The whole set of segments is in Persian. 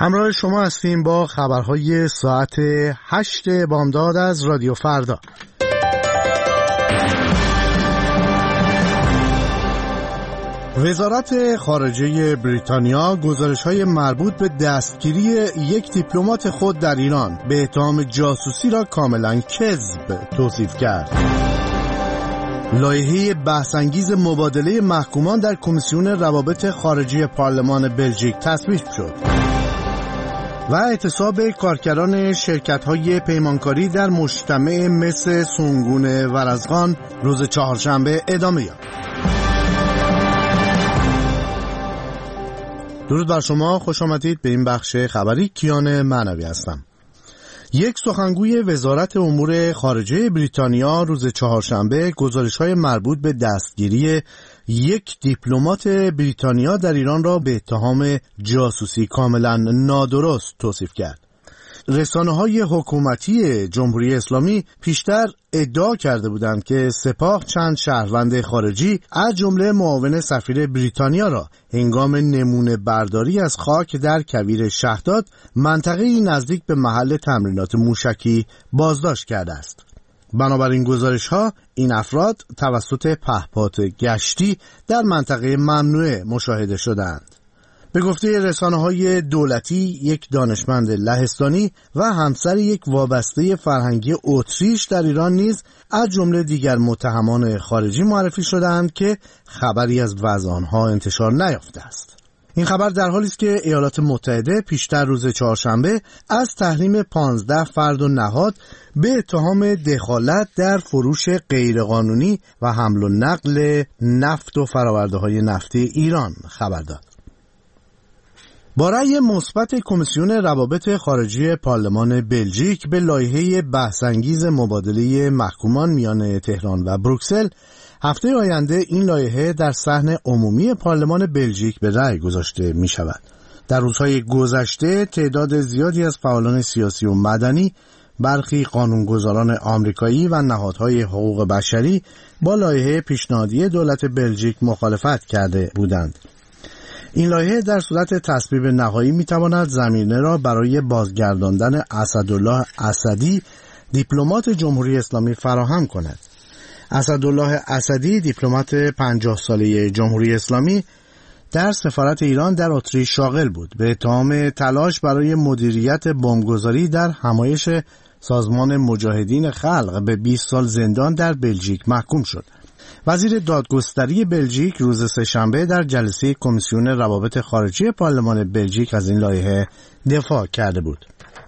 همراه شما هستیم با خبرهای ساعت 8 بامداد از رادیو فردا. وزارت خارجه بریتانیا گزارش‌های مربوط به دستگیری یک دیپلمات خود در ایران به اتهام جاسوسی را کاملا کذب توصیف کرد. لایحه بحث‌انگیز مبادله محکومان در کمیسیون روابط خارجی پارلمان بلژیک تصویب شد. و اعتصاب کارگران شرکت‌های پیمانکاری در مجتمع مس سنگون ورزغان روز چهارشنبه ادامه یافت. درود بر شما، خوش آمدید به این بخش خبری. کیان معنوی هستم. یک سخنگوی وزارت امور خارجه بریتانیا روز چهارشنبه گزارش‌های مربوط به دستگیری یک دیپلمات بریتانیا در ایران را به اتهام جاسوسی کاملا نادرست توصیف کرد. رسانه‌های حکومتی جمهوری اسلامی پیشتر ادعا کرده بودند که سپاه چند شهروند خارجی از جمله معاون سفیر بریتانیا را هنگام نمونه برداری از خاک در کویر شهداد، منطقه‌ای نزدیک به محل تمرینات موشکی، بازداشت کرده است. بنابراین گزارش‌ها این افراد توسط پهپاد گشتی در منطقه ممنوعه مشاهده شدند. به گفته رسانه‌های دولتی، یک دانشمند لهستانی و همسر یک وابسته فرهنگی اتریش در ایران نیز از جمله دیگر متهمان خارجی معرفی شدند که خبری از وضع آنها انتشار نیافته است. این خبر در حالی است که ایالات متحده پیشتر روز چهارشنبه از تحریم 15 فرد و نهاد به اتهام دخالت در فروش غیرقانونی و حمل و نقل نفت و فرآورده‌های نفتی ایران خبر داد. با رأی مثبت کمیسیون روابط خارجی پارلمان بلژیک به لایحه بحث‌انگیز مبادله محکومان میان تهران و بروکسل، هفته آینده این لایحه در صحن عمومی پارلمان بلژیک به رأی گذاشته می شود. در روزهای گذشته تعداد زیادی از فعالان سیاسی و مدنی، برخی قانونگذاران آمریکایی و نهادهای حقوق بشری با لایحه پیشنهادی دولت بلژیک مخالفت کرده بودند. این لایحه در صورت تصویب نهایی میتواند زمینه را برای بازگرداندن اسدالله اسدی، دیپلمات جمهوری اسلامی فراهم کند. اسدالله اسدی، دیپلمات 50 ساله جمهوری اسلامی، در سفارت ایران در اتریش شاغل بود. به اتهام تلاش برای مدیریت بمبگذاری در همایش سازمان مجاهدین خلق به 20 سال زندان در بلژیک محکوم شد. وزیر دادگستری بلژیک روز سه‌شنبه در جلسه کمیسیون روابط خارجی پارلمان بلژیک از این لایحه دفاع کرده بود.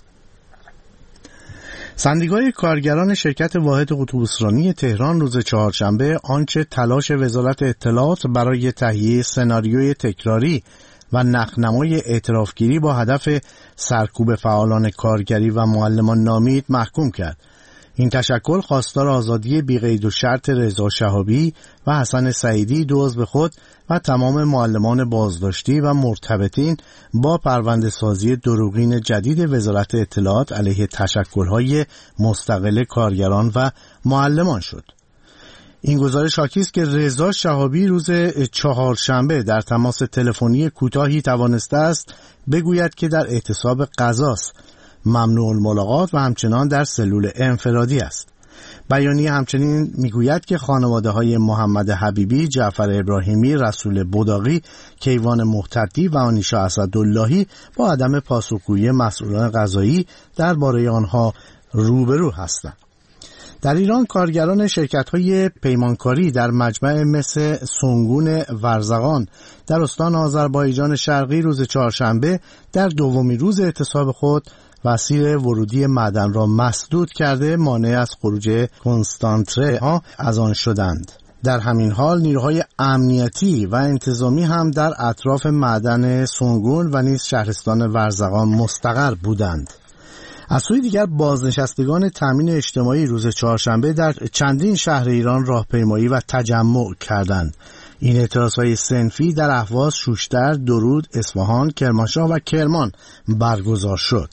سندیکای کارگران شرکت واحد اتوبوسرانی تهران روز چهارشنبه آنچه تلاش وزارت اطلاعات برای تهیه سناریوی تکراری و نخنمای اعترافگیری با هدف سرکوب فعالان کارگری و معلمان نامید محکوم کرد. این تشکل خواستار آزادی بی‌قید و شرط رضا شهابی و حسن سعیدی، دو عضو خود، و تمام معلمان بازداشتی و مرتبطین با پرونده سازی دروغین جدید وزارت اطلاعات علیه تشکل‌های مستقل کارگران و معلمان شد. این گزارش حاکی است که رضا شهابی روز چهارشنبه در تماس تلفنی کوتاهی توانسته است بگوید که در اعتصاب غذاست، ممنوع الملاقات و همچنان در سلول انفرادی است. بیانیه همچنین میگوید که خانواده‌های محمد حبیبی، جعفر ابراهیمی، رسول بداقی، کیوان مهتدی و آنیشا اسداللهی با عدم پاسخگویی مسئولان قضایی درباره آنها روبرو هستند. در ایران کارگران شرکت‌های پیمانکاری در مجمع مس سنگون ورزغان در استان آذربایجان شرقی روز چهارشنبه در دومین روز اعتصاب خود مسیر ورودی معدن را مسدود کرده مانع از خروج کنسانتره ها از آن شدند. در همین حال نیروهای امنیتی و انتظامی هم در اطراف معدن سنگون و نیز شهرستان ورزغان مستقر بودند. از سوی دیگر بازنشستگان تامین اجتماعی روز چهارشنبه در چندین شهر ایران راهپیمایی و تجمع کردند. این اعتراضهای صنفی در اهواز، شوشتر، درود، اصفهان، کرمانشاه و کرمان برگزار شد.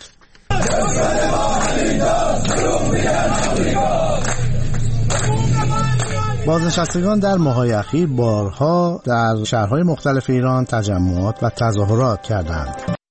بازنشستگان در ماه‌های اخیر بارها در شهرهای مختلف ایران تجمعات و تظاهرات کردند.